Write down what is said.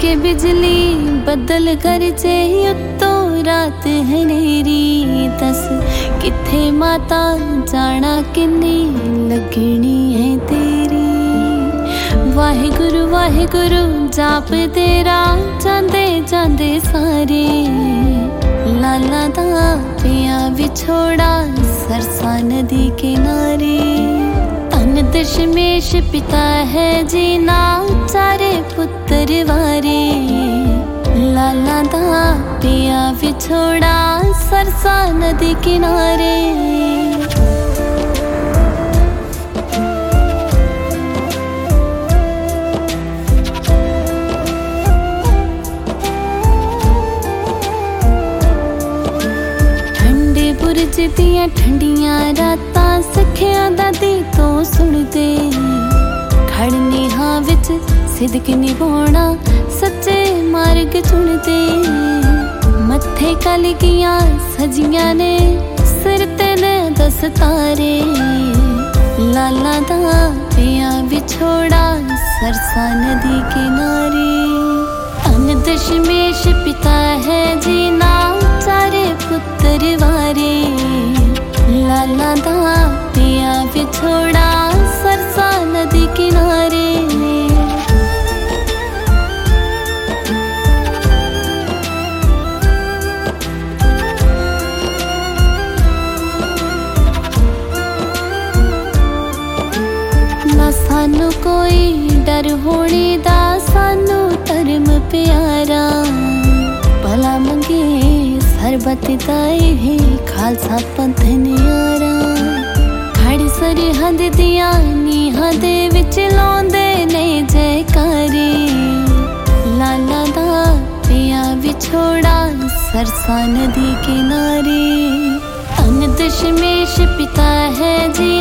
के बिजली बदल गरजे उत्तों रात हनेरी दस किथे माता जाना किन्नी लगनी है तेरी। वाहिगुरु जाप तेरा जांदे जांदे सारे लाला दा पिया विछोड़ा सरसा नदी किनारे। धन दशमेश पिता है जीना चारे पुत्र वारे लाला दा पिया विछोड़ा सरसा नदी किनारे। बुरज दियां ठंडियां रातां सखियां दा दी तो सुनदे खड़नी हां विच सिदक निभाउणा सच्चे मार्ग चुनदे। मत्थे कलगियां सजियां ने सिर ते ने दस्तारे लाला दा पिया विछोड़ा सरसा नदी किनारे। धन दशमेश पिता है जीना चारे पुत्र वारे लाला दा पिया विछोड़ा सरसा नदी किनारे। ना सानू कोई डर होने दा सानू धर्म प्यारा भला मंगे सरबत दाए है खालसा पंथ न्यारा। खड़ सरहद दियां नीहां दे विच लाउंदे ने जयकारे लाला दा पिया विछोड़ा सरसा नदी किनारे। धन दशमेश पिता है जी